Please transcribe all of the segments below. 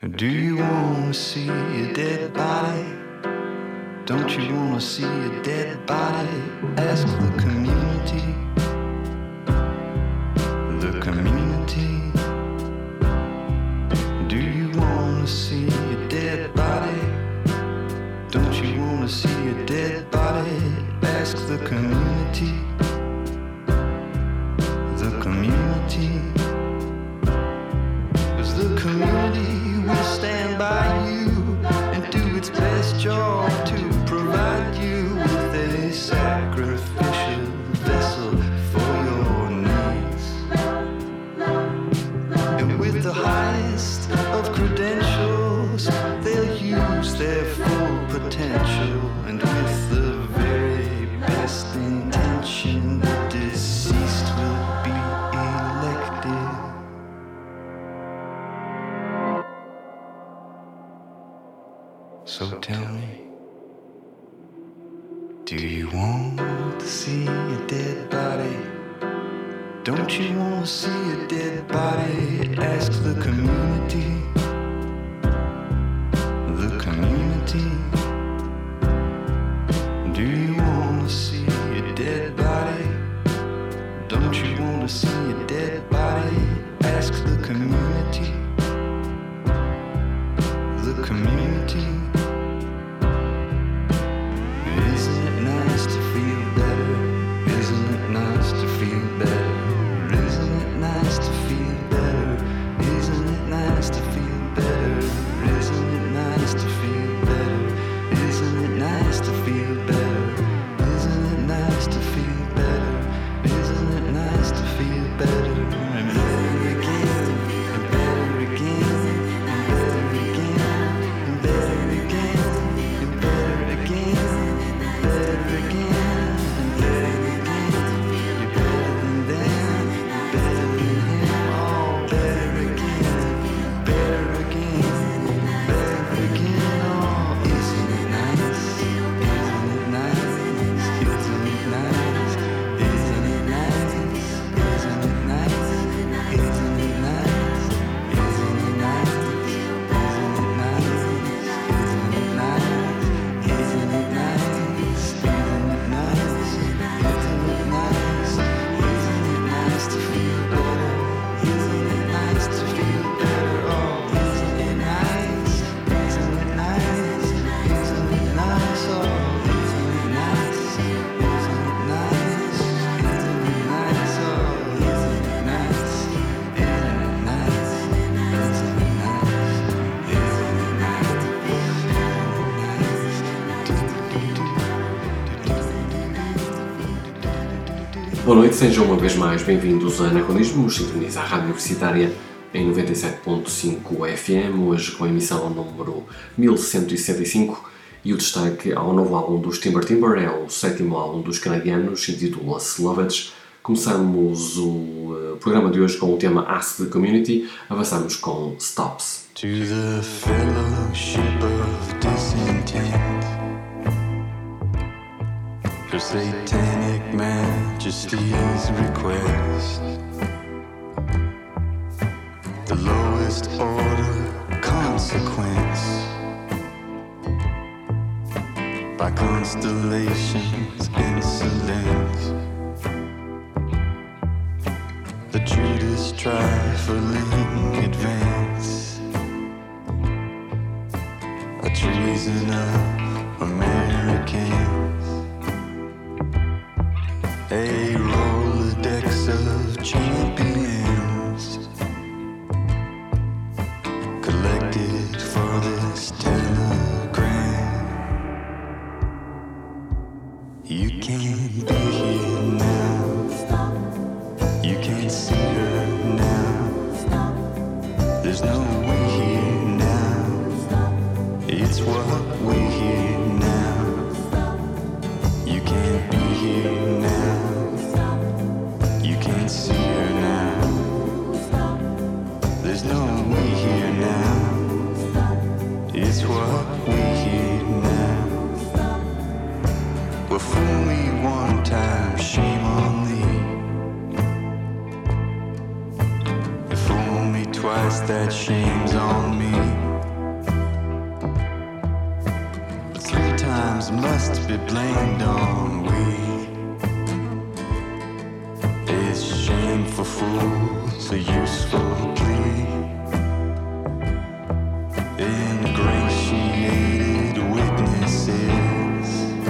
Do you wanna see a dead body? Don't you wanna see a dead body? Ask the community. The community. Do you wanna see a dead body? Don't you wanna see a dead body? Ask the community. The community. 'Cause the community will stand by you and do its best job to provide you with a sacrificial vessel for your needs. And with the highest of credentials, they'll use their full potential. And with the very best intention, the deceased will be elected. So tell me, do you want to see a dead body? Don't you want to see a dead body? Ask the community. The community. Do you want to see a dead body? Don't you want to see a dead body? Ask the community. The community. Isn't it nice to feel better? Isn't it nice to feel better? Isn't it nice to feel better? Isn't it nice to feel better? Isn't it nice to feel better? Isn't it nice to feel better? Isn't it nice to feel better? Isn't it nice to feel better? And better again, and better again, and better again, and better again, and better again, better again, and better again. You're better than them, you're better than him. Oh, better again, better again, better again. Oh, isn't it nice? Isn't it nice? Isn't it nice? Isn't it nice? Isn't it nice? Isn't it nice? Isn't it nice? Isn't it nice? Isn't it nice? Isn't it nice? Isn't it nice? Isn't it nice? Isn't it nice to feel better? Isn't it nice to feel better? Oh, isn't it nice? Isn't it nice? Isn't it nice? Oh, isn't it nice? Isn't it nice? Isn't it nice? Oh, isn't it nice? Isn't it nice? Isn't it Boa noite, sejam uma vez mais bem-vindos a Anacronismo, sintoniza a Rádio Universitária em 97.5 FM, hoje com a emissão número 1165 e o destaque ao novo álbum dos Timber Timber, é o 7º álbum dos canadianos, intitula-se Lovage. Começamos o programa de hoje com o tema Ask the Community, avançamos com Stops. To the fellowship of disintent, her satanic majesty's request, the lowest order consequence, by constellations insolent, the Judas trifling advance, a treason of Americans, a Rolodex of champions collected for this telegram. You can't be here now. You can't see her now. There's no we here now. It's what we hear now. You can't be here now. You can't see her now. There's no we here now. It's what we hear now. Well, fool me one time, shame on thee. Fool me twice, that shame's on me. must be blamed on we. Is shame for fools a useful plea? Ingratiated witnesses,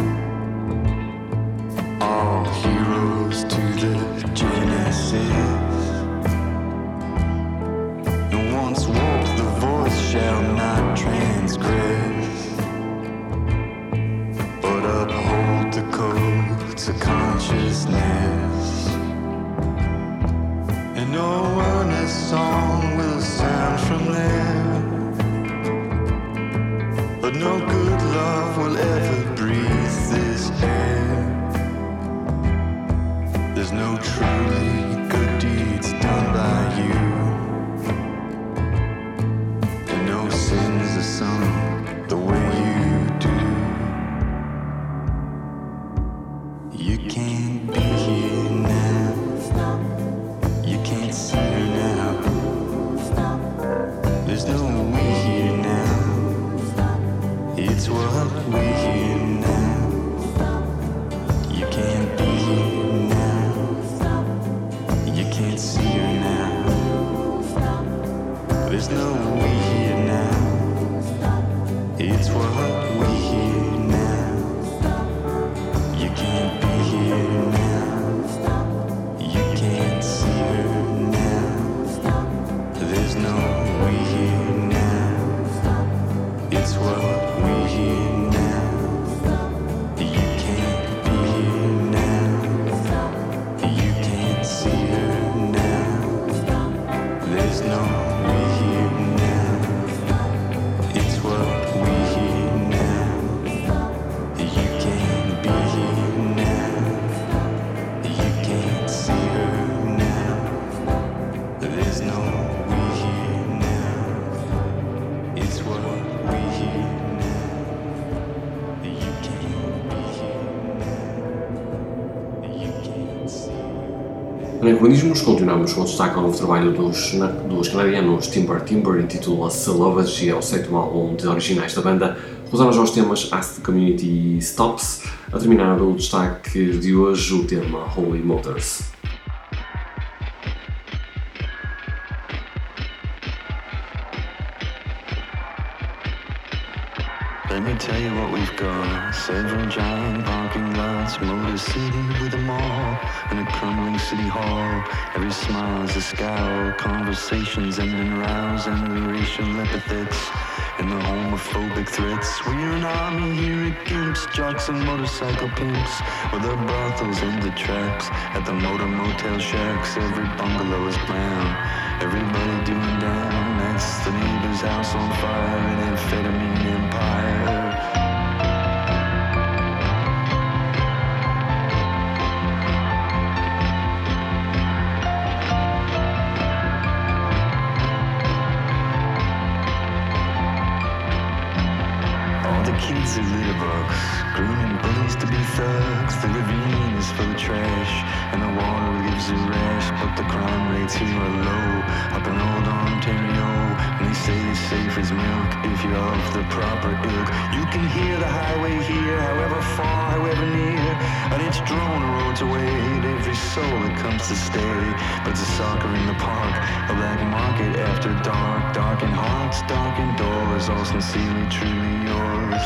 all heroes to the Genesis. And once walked, the voice shall not transgress, but uphold the codes of consciousness. And no earnest song will sound from there, but no good love will ever breathe this air. There's no truly good deeds done by you, and no sins are sung the way you do. You can't be here now, you can't see her now. There's no we here now, it's what we hear now. You can't be here now, you can't see her now. There's no we here now, it's what we hear now. You can't be here now, you can't see her now. There's no we here now, it's what we hear now. You can't be here now, you can't see her now. There's no we here now, it's what we hear now. You can't be here now, you can't see her now. There's no we here now, it's what we hear now. You can't be here now, you can't see. Em Urbanismos, continuamos com o destaque ao novo trabalho dos canadianos Timber Timber, intitula-se Savage e é o 7º álbum de originais da banda. Usamos aos temas As the Community Stops, a terminar o destaque de hoje o tema Holy Motors. Let me tell you what we've got. Several giant parking lots, Motor City with a mall, and a crumbling city hall. Every smile is a scowl, conversations end in rows, and the racial epithets and the homophobic threats. We're an army here at Gimps, jocks and motorcycle pimps, with the brothels and the traps, at the motel shacks. Every bungalow is brown, everybody doing down. That's the neighbor's house on fire, an amphetamine empire. Kids are litterbugs, grooming bullies to be thugs. The ravine is full of trash, and the water leaves a rash. But the crime rates here are low, up in old Ontario. And they say it's safe as milk if you're of the proper ilk. You can hear the highway here, however far, however near, and it's drawn the roads away to every soul that comes to stay. But it's a soccer in the park, a black market after dark. Darkened hearts, darkened doors, all sincerely, truly yours.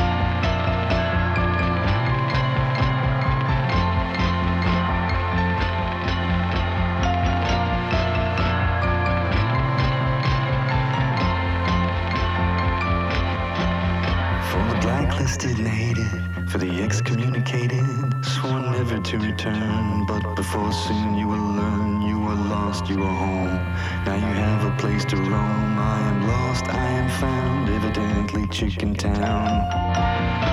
For the blacklisted native, for the excommunicated, sworn never to return. But before soon you will learn you were lost, you were home. Now you have a place to roam. I am lost, I am found, evidently Chicken Town.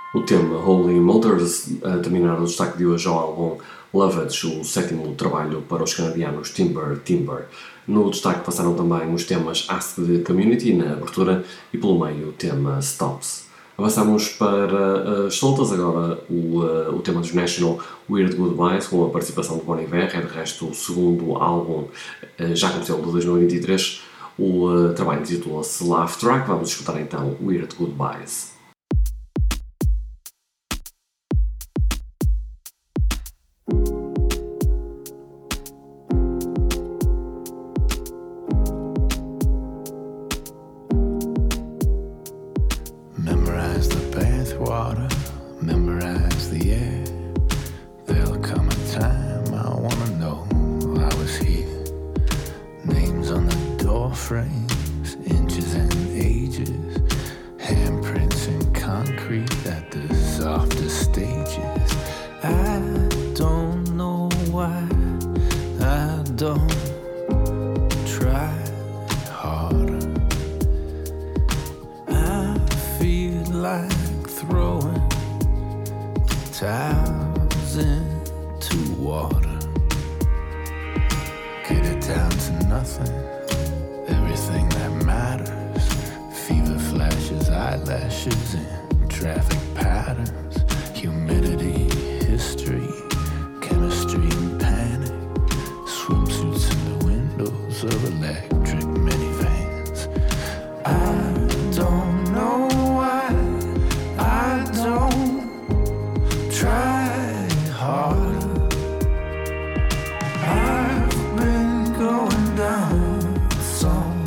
O tema Holy Motors a terminar o destaque de hoje ao álbum Lovage, o sétimo trabalho para os canadianos Timber. No destaque passaram também os temas Ask the Community na abertura e pelo meio o tema Stops. Avançamos para as soltas, agora o tema dos National, Weird Goodbyes, com a participação de Bon Iver, é de resto o segundo álbum já com o selo de 2023. O trabalho intitula-se Laugh Track. Vamos escutar então Weird Goodbyes. Memorize the air. There'll come a time I wanna know I was here. Names on the door frames, inches and ages, handprints in concrete at the softest stages. I don't know why I don't try harder. I feel like throwing towels into water. Get it down to nothing, everything that matters. Fever flashes, eyelashes, and traffic patterns. Humidity, history, chemistry, and panic. Swimsuits in the windows of electric minivans. I don't know why I don't try harder. I've been going down some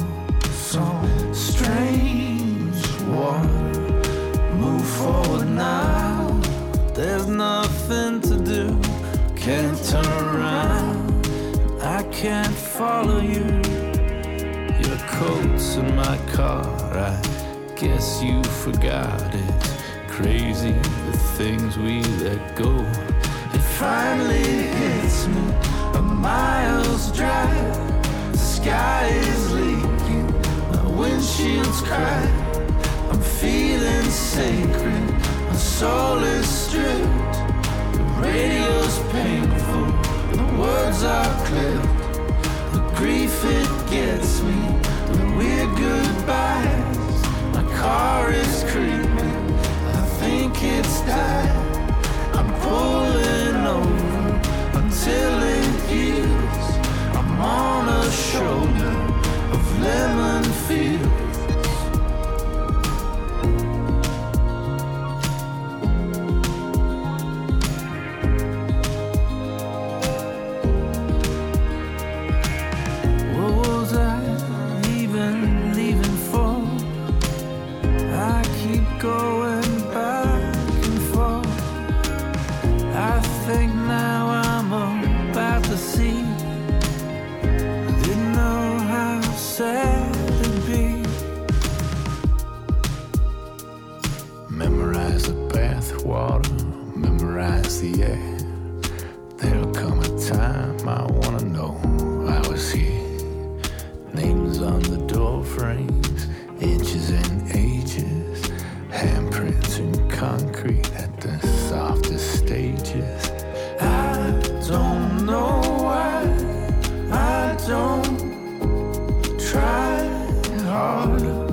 strange water. Move forward now, there's nothing to do. Can't turn around, I can't follow you. Your coat's in my car, I guess you forgot it. Crazy, the things we let go. It finally hits me, a mile's drive. The sky is leaking, my windshield's cracked. I'm feeling sacred, my soul is stripped. The radio's painful, the words are clipped. The grief it gets me, the weird goodbyes. My car is creeping, I think it's died. I'm pulling over until it heals. I'm on a shoulder of lemon fields. What was I even leaving for? I keep going back and forth. I think now I'm about to see. Didn't know how sad it'd be. Memorize the bathwater, memorize the air. There'll come a time I wanna know I was here. Names on the door frames, inches and ages, handprints in concrete at the softest stages. I don't know why I don't try harder.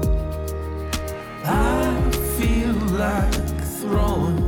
I feel like throwing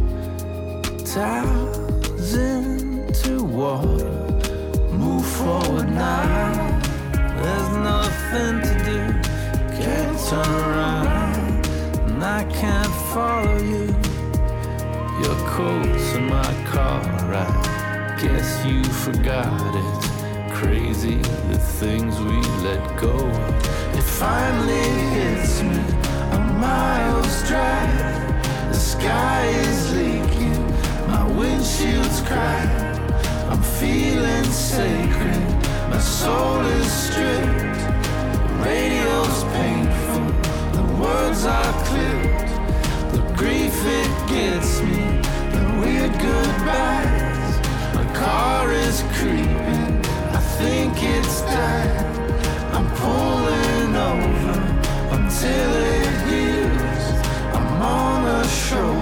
towels into water. Move forward now, there's nothing to do. Can't turn around, and I can't follow you. Your coat's in my car, I guess you forgot it. Crazy, the things we let go. It finally hits me, a mile's drive. The sky is leaking, my windshield's cracked. I'm feeling sacred, my soul is stripped. The radio's painful, the words are clipped. The grief it gets me, the weird goodbyes. My car is creeping, I think it's died. I'm pulling over until it heals. I'm on a shoulder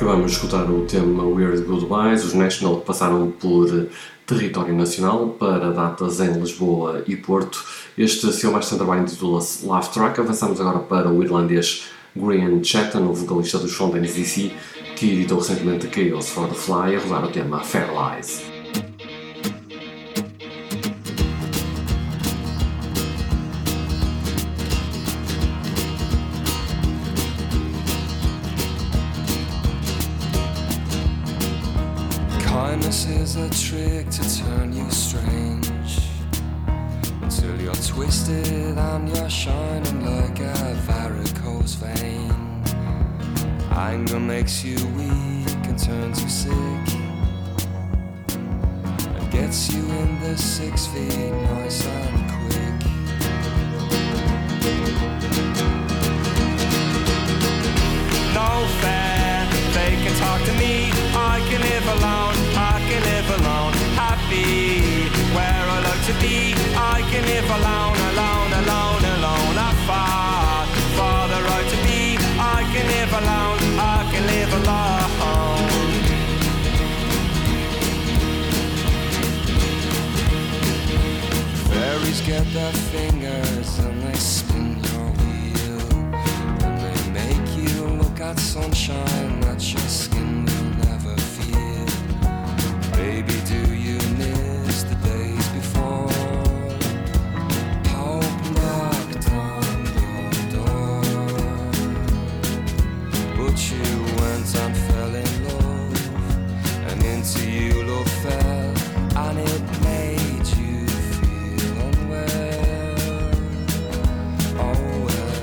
acabamos de escutar o tema Weird Goodbyes. Os National passaram por território nacional para datas em Lisboa e Porto. Este seu mais recente trabalho intitula-se Laugh Track. Avançamos agora para o irlandês Graham Chatton, o vocalista dos Fountains DC, que editou recentemente Chaos for the Fly, a rodar o tema Fair Lies. Kindness is a trick to turn you strange, until you're twisted and you're shining like a varicose vein. Anger makes you weak and turns you sick, and gets you in the 6 feet nice and quick. No fair, they can talk to me, I can live alone, I can live alone, happy where I like to be. I can live alone, alone, alone, alone. I fought for the right to be. I can live alone, I can live alone. Fairies get their fingers and they spin your wheel, and they make you look at sunshine that your skin will never feel. Baby, do you miss the days before hope knocked on your door? But you went and fell in love, and into you love fell, and it made you feel unwell. Oh well.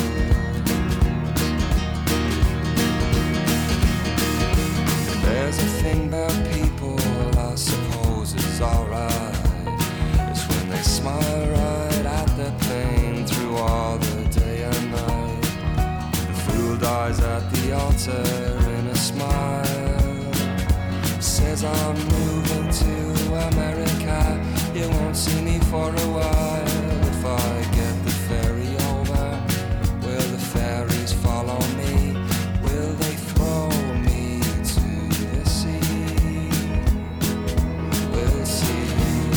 There's a thing about people I suppose is alright. It's when they smile right at their pain through all the day and night. The fool dies at the altar in a smile, says I'm moving to America, you won't see me for a while. If I get the ferry over, will the fairies follow me? Will they throw me to the sea? We'll see.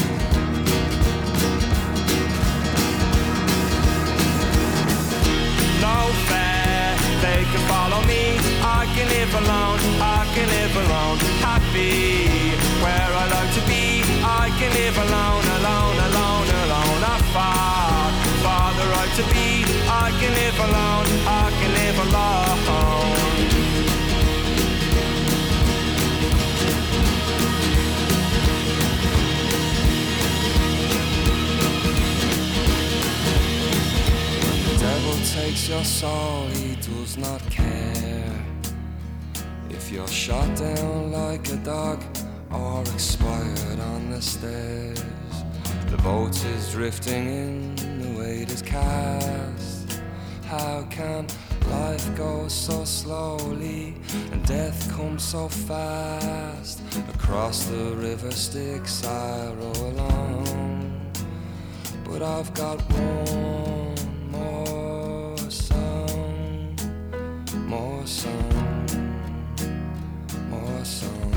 No fair, they can follow me. I can live alone, I can live alone, happy where I like to be. I can live alone, alone, alone, alone. I fought for the right to be. I can live alone, I can live alone. When the devil takes your soul, he does not care if you're shot down like a dog or expired on the stairs. The boat is drifting in, the weight is cast. How can life go so slowly and death come so fast? Across the river Styx I row along, but I've got one more song, more song, more song.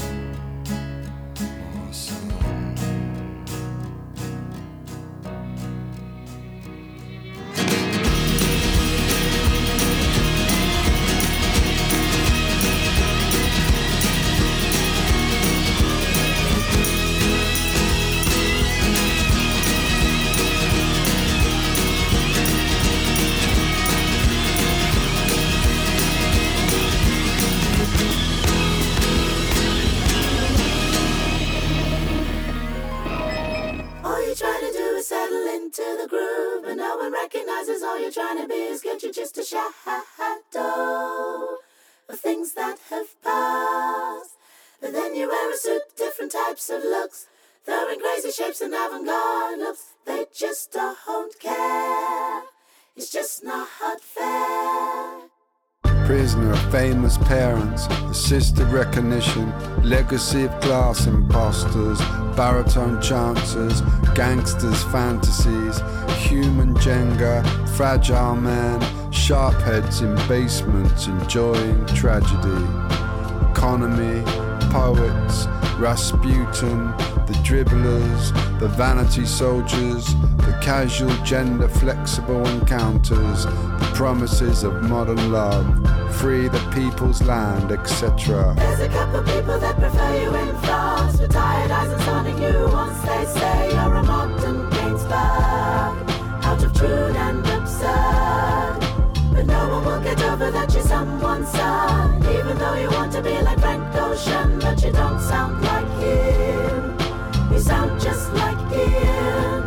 All you're trying to be is get you just a shadow of things that have passed. But then you wear a suit, different types of looks, throwing crazy shapes and avant-garde looks. They just don't care. It's just not fair. Prisoner of famous parents, assisted recognition, legacy of class imposters, baritone chancers, gangsters' fantasies, human Jenga, fragile man, sharp heads in basements enjoying tragedy. economy, poets, Rasputin, the dribblers, the vanity soldiers, the casual gender flexible encounters, the promises of modern love, free the people's land, etc. There's a couple people that prefer you in France, with tired eyes and sounding you once they say you're a modern Gainsbourg, out of tune and absurd. But no one will get over that you're someone's son, even though you want to be like Frank Ocean, but you don't sound like him. You sound just like him.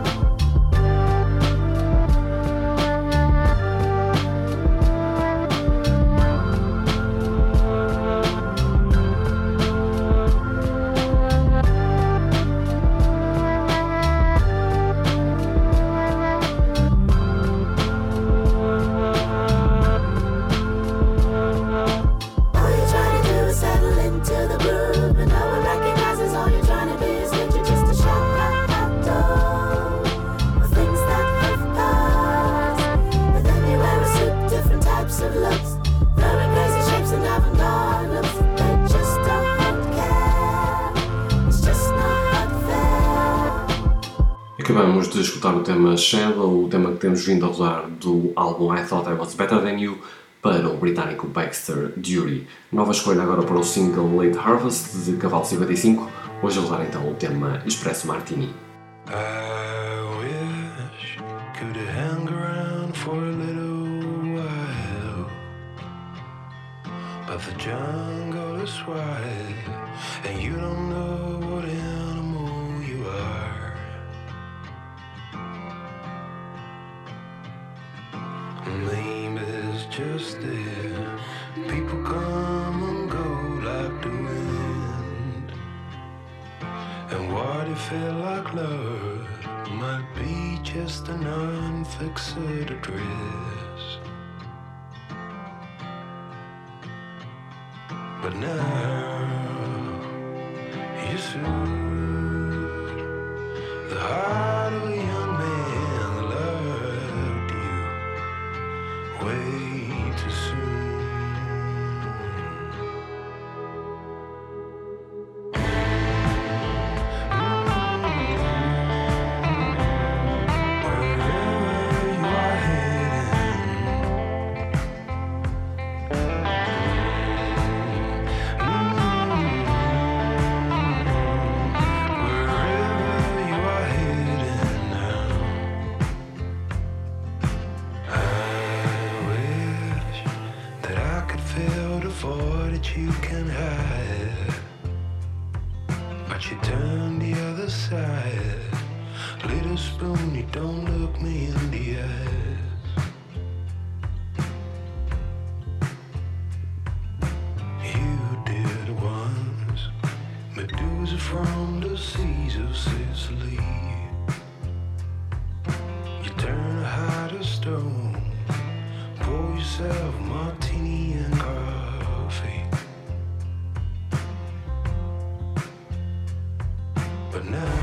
Acabamos de escutar o tema Shallow, o tema que temos vindo a rodar do álbum I Thought I Was Better Than You, para o britânico Baxter Dury. Nova escolha agora para o single Late Harvest, de Cavalo 55, hoje a rodar então o tema Espresso Martini. I wish could hang around for a little while, but the jungle is wide and you don't know what animal you are. Name is just there. People come and go like the wind. And what it felt like love might be just an unfixed address. But now you soothe the heart of a young man that loved you way too soon. You can hide, but you turn the other side. Little spoon, you don't look me in the eyes. You did once, Medusa from the seas of Sicily. You turn a heart of stone, pour yourself a martini and coffee. But now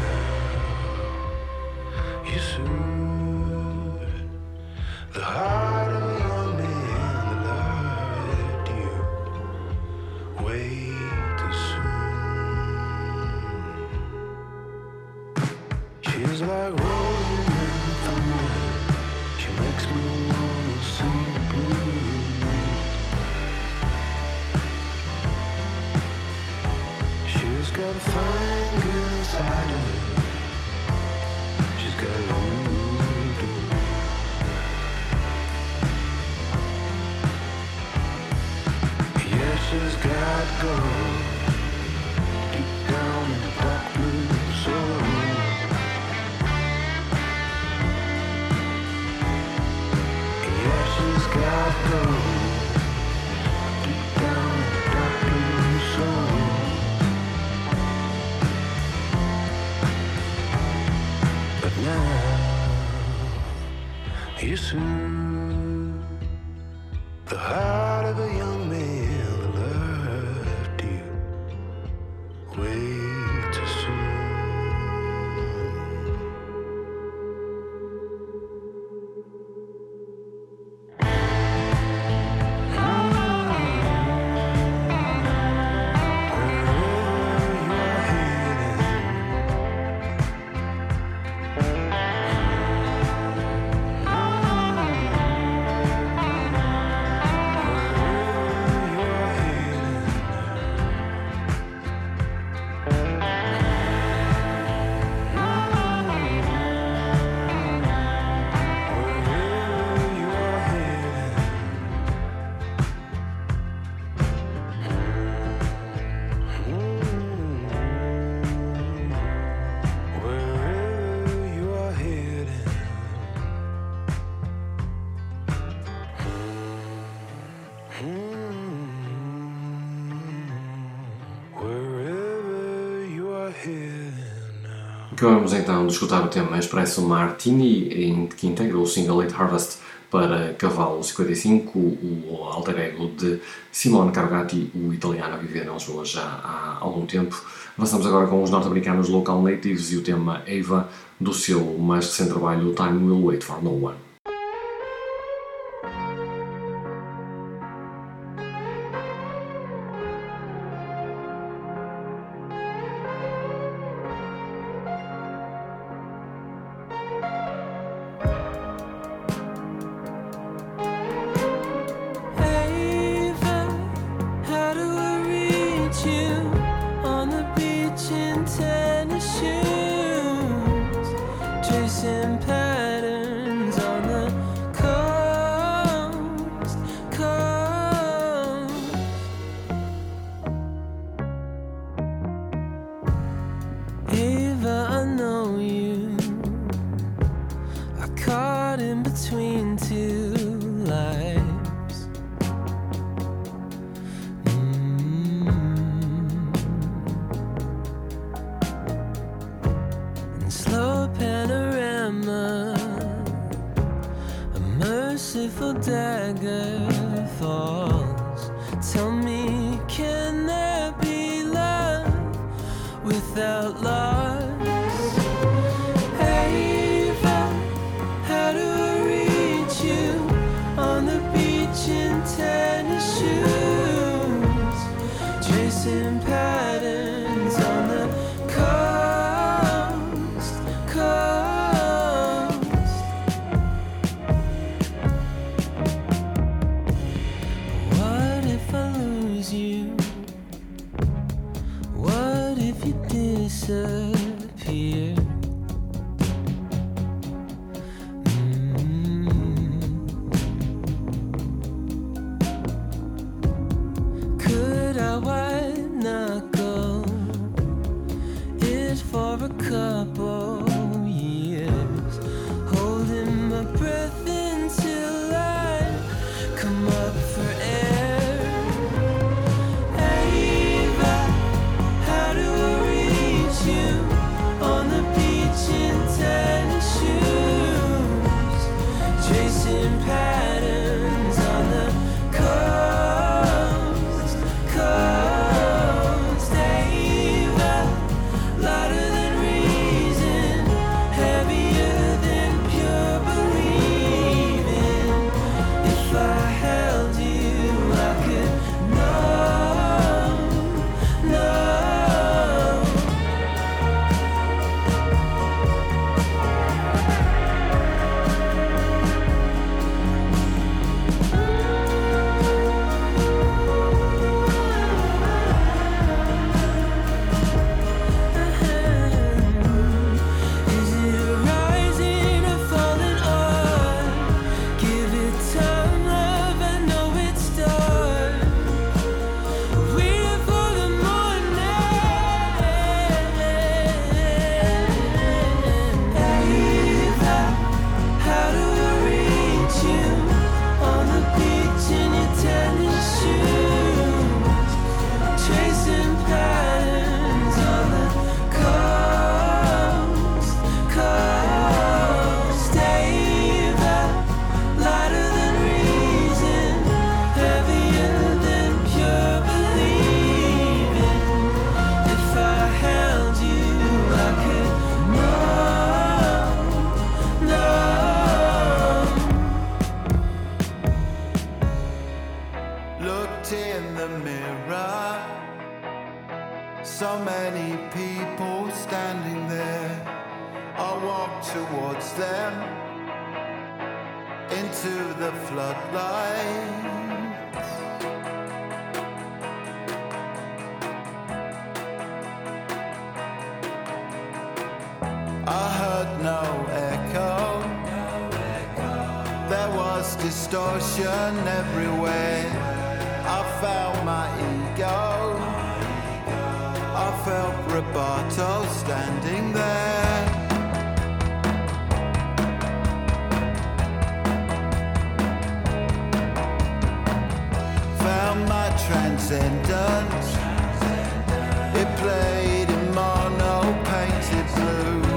you soothe the heart of a young man that loved you way too soon. She's like rolling in thunder. She makes me wanna sing the blues. She's got a fine girl inside her. She's got a voodoo. Yeah, she's got gold deep down in the dark blue soul. Yeah, she's got gold deep down in the dark blue soul. Now you soothe the heart of a young man that loved you way too soon. Acabamos então de escutar o tema Espresso Martini, que integra o single Late Harvest para Cavalo 55, o alter ego de Simone Carugati, o italiano a viver em Lisboa já há algum tempo. Avançamos agora com os norte-americanos Local Natives e o tema Ava, do seu mais recente trabalho Time Will Wait for No One. Distortion everywhere. I found my ego. I felt Roberto standing there. Found my transcendence. It played in mono painted blue.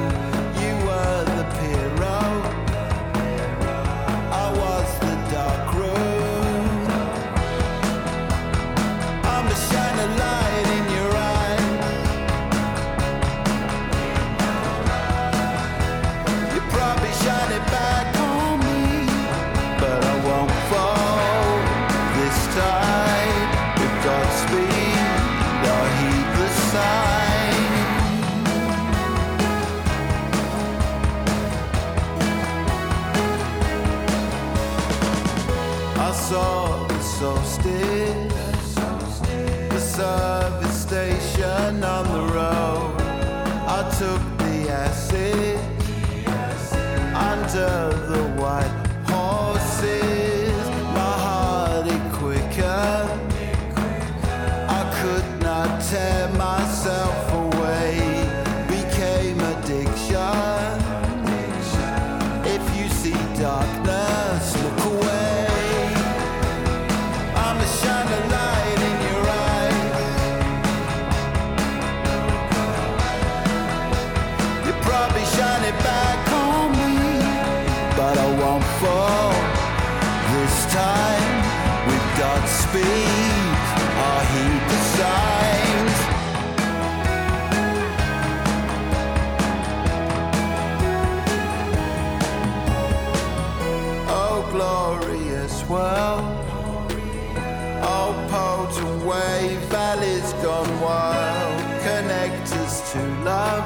swell. All pulled away, valleys gone wild. Connect us to love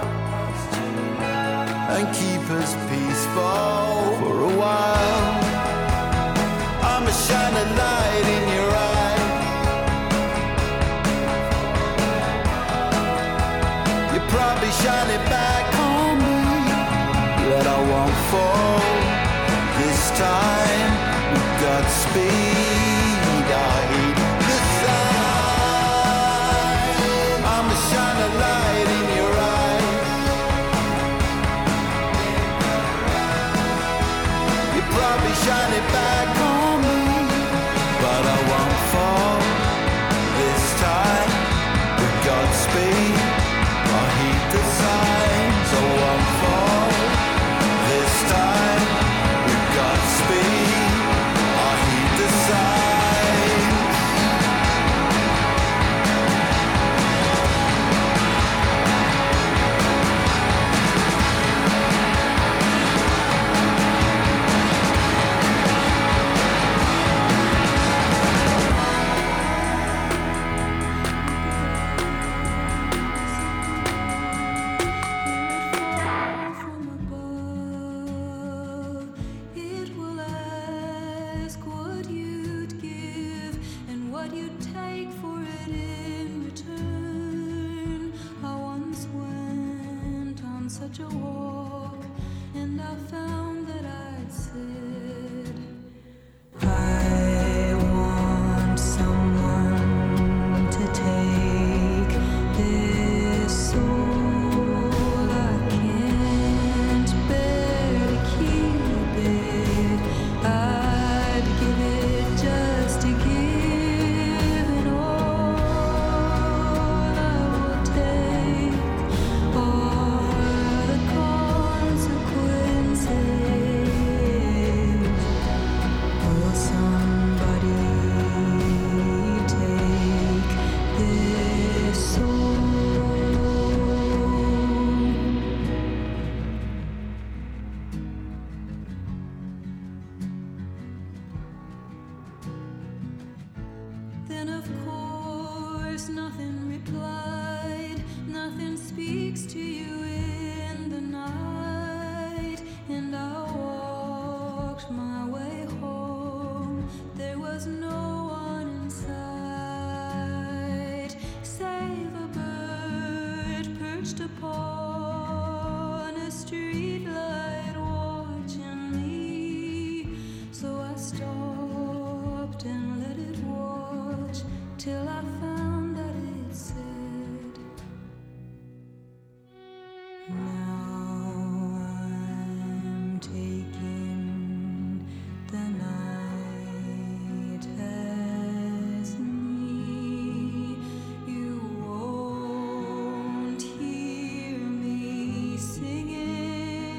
and keep us peaceful for a while. I'ma shine a light in your eye. You probably shine it back on me, but I won't fall. This time, with Godspeed, I heed the sign. I'ma shine a light in your eyes. You probably shine it back on me, but I won't fall. This time, with Godspeed, I heed the signs. I won't fall. This time, with Godspeed, I heed the signs. From above, it will ask what you'd give and what you'd take for it in return. I once went on such a walk, and I found that I'd said, I want someone to take this soul. I can't bear to keep it. I'd give it just to give it all. I will take all the consequences. Will somebody take this soul? Then of course nothing replied, nothing speaks to you in the night, and I walked my way home. There was no one in sight, save a bird perched upon a street light watching me. So I stopped and let it watch till I found that it said, now I'm taking the night as me. You won't hear me singing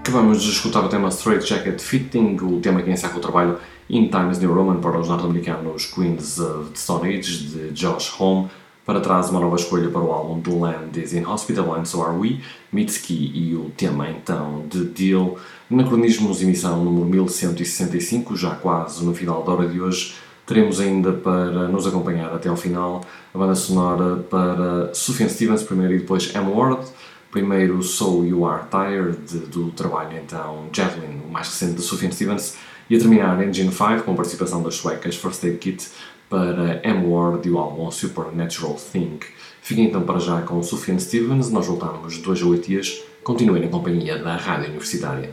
Acabamos de escutar o tema Straight Jacket Fitting, o tema que encerra o trabalho In Times New Roman para os norte-americanos Queens of the Stone Age, de Josh Homme. Para trás, uma nova escolha para o álbum The Land is in Hospital and So Are We, Mitski e o tema então de Deal. Anacronismos, emissão número 1165, já quase no final da hora de hoje. Teremos ainda para nos acompanhar até ao final a banda sonora para Sufjan Stevens primeiro e depois M-Word. Primeiro So You Are Tired, do trabalho então Javelin, o mais recente de Sufjan Stevens, e a terminar Engine 5 com a participação das suecas First Aid Kit para M-Word e o álbum Supernatural Think. Fiquem então para já com Sufjan Stevens, nós voltamos 2 a 8 dias, continuem na companhia da Rádio Universitária.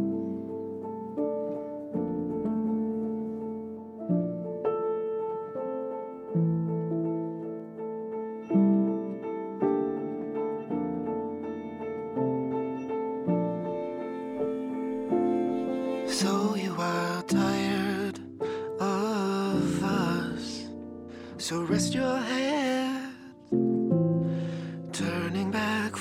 So you are tired of us, so rest your head, turning back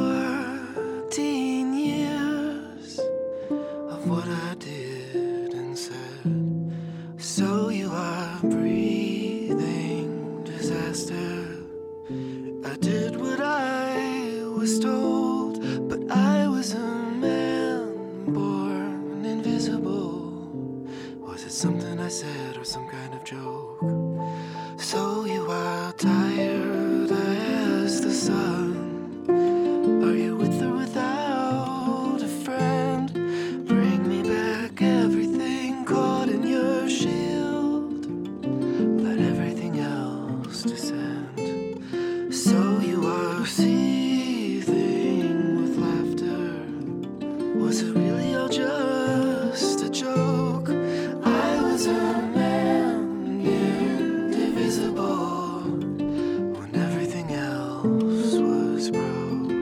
14 years of what I did and said. So you are breathing disaster. I did what I was told, but I was a man born invisible. Was it something I said or some kind of joke? So you are tired, I asked the sun. Are you with or without a friend? Bring me back everything caught in your shield. Let everything else descend. So you are seething with laughter. Was it really all just a joke? I was a man indivisible when everything else was broke.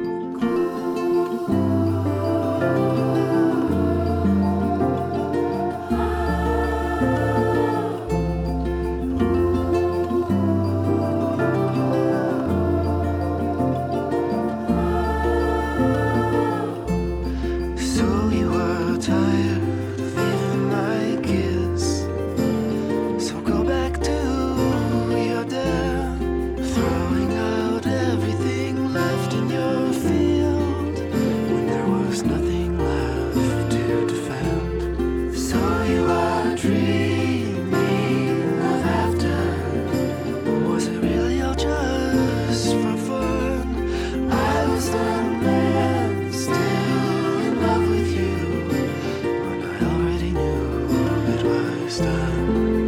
So you are tired of even my kiss. So go back to your dad, throwing out everything left in your field when there was nothing left to defend. So you are dreaming of after. Was it really all just for fun? I was the man still in love with you when I already knew it was done.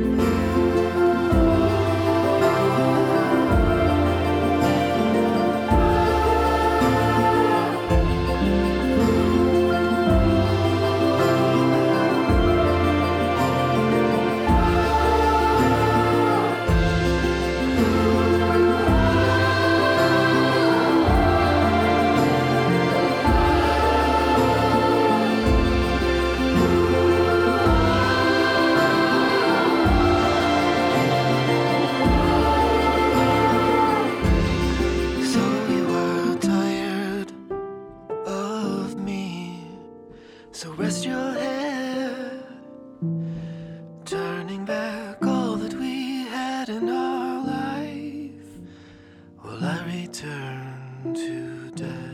So you are tired of me. So rest your head, turning back all that we had in our life. Will I return to death?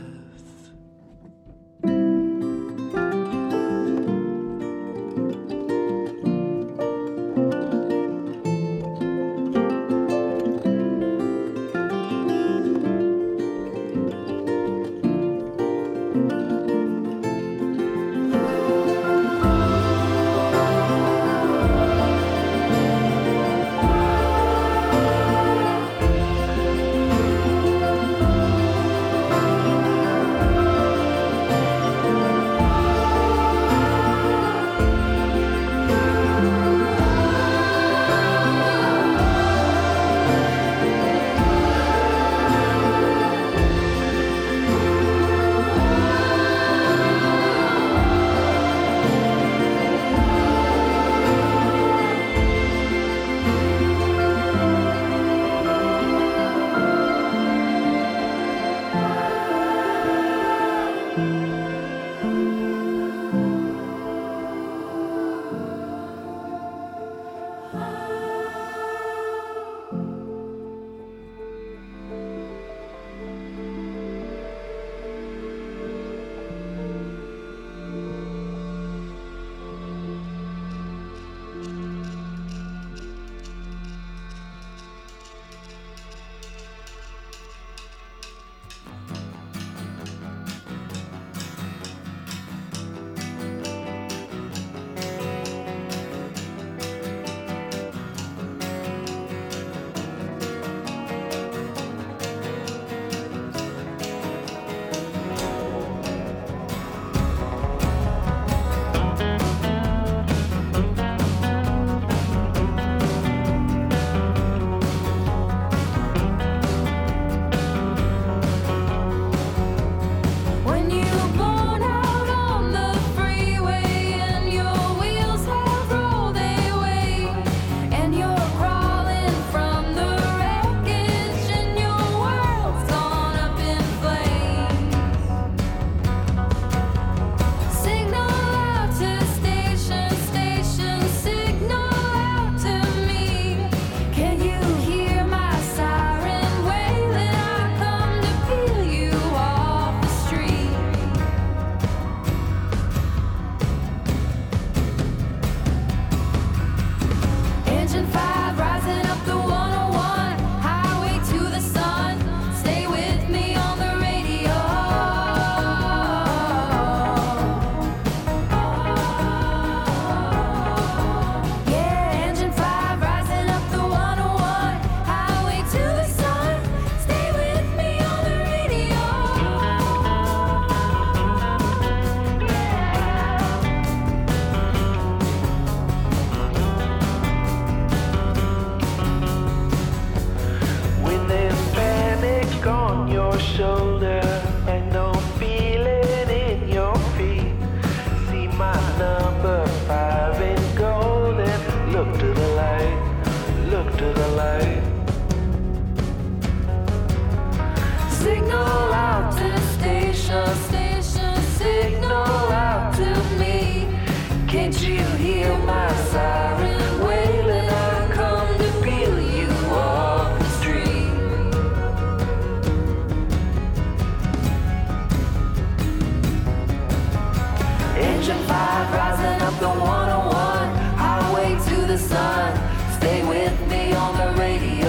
Engine 5 rising up the 101, highway to the sun. Stay with me on the radio.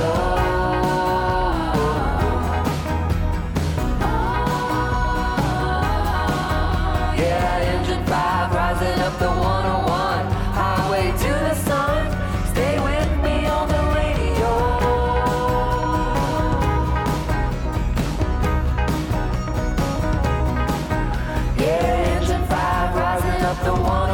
Yeah, Engine 5 rising up the 101, highway to the sun. Stay with me on the radio. Yeah, Engine 5 rising up the 101.